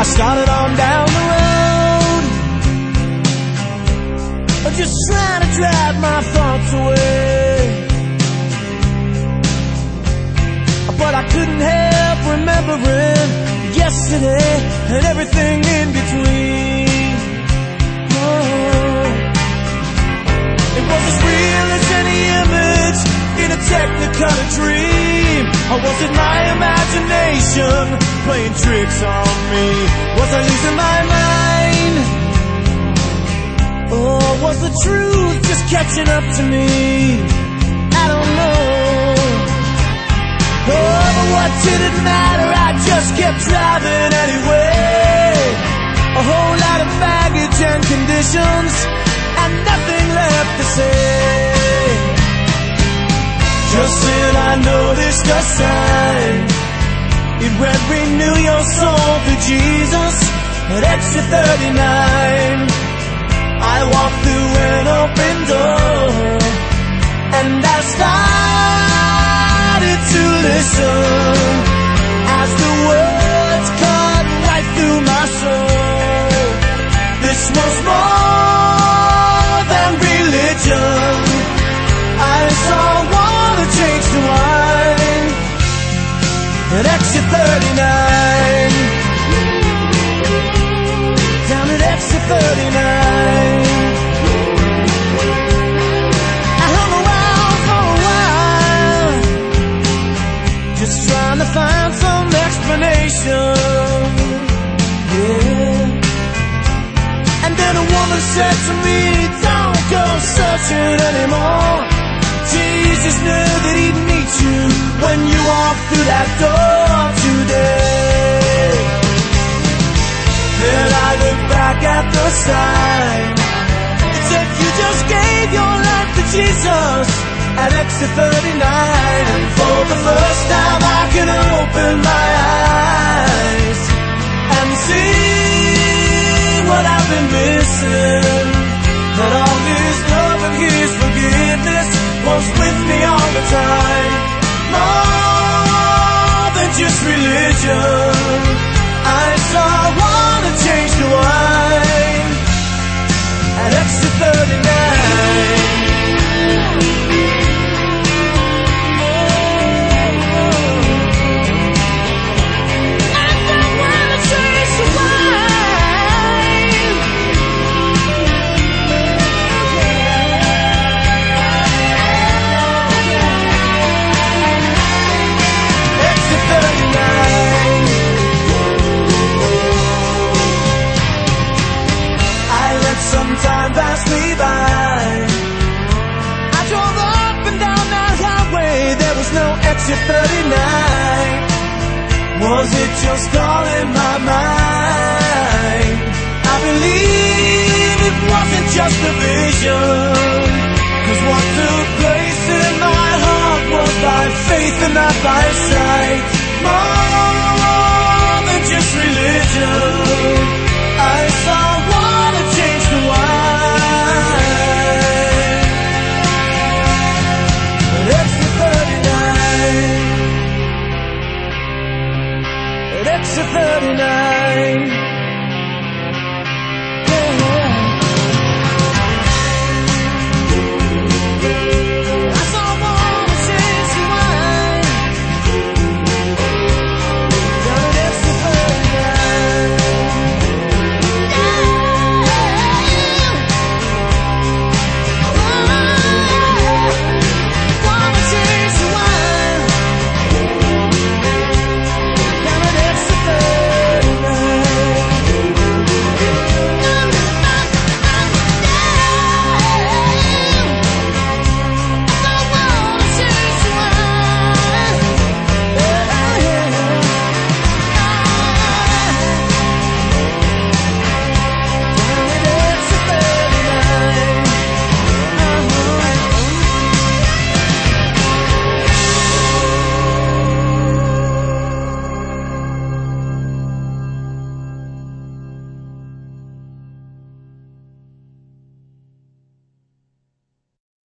started on down the road, just trying to drive my thoughts away. But I couldn't help remembering yesterday and everything in between. Oh, it was as real as any image in a technicolor dream. Or was it my imagination playing tricks on me? Was I losing my mind? Or was the truth just catching up to me? I don't know. Oh, but what did it matter? I just kept driving anyway. A whole lot of baggage and conditions, and nothing left to say. Just then I noticed a sign. It read, renew your soul through Jesus at exit 39. I walked through an open door, and I started to listen as the words cut right through my soul. This was more than religion. I saw water change to wine at exit 39. Down at exit 39. I hung around for a while, just trying to find some explanation. Yeah. And then a woman said to me, don't go searching anymore. Jesus knew that he'd meet you when you walk through that door today. Then I looked back at the sign. It said you just gave your life to Jesus at exit 39. And for the first time I can open my eyes and see what I've been missing. That all his love and his forgiveness was with me all the time. More than just religion. I saw water change to wine at exit 39. Time passed me by. I drove up and down that highway. There was no exit 39. Was it just all in my mind? I believe it wasn't just a vision, 'cause what took place in my heart was by faith and not by sight. More than just religion. I saw water change to wine at exit 39. At exit 39.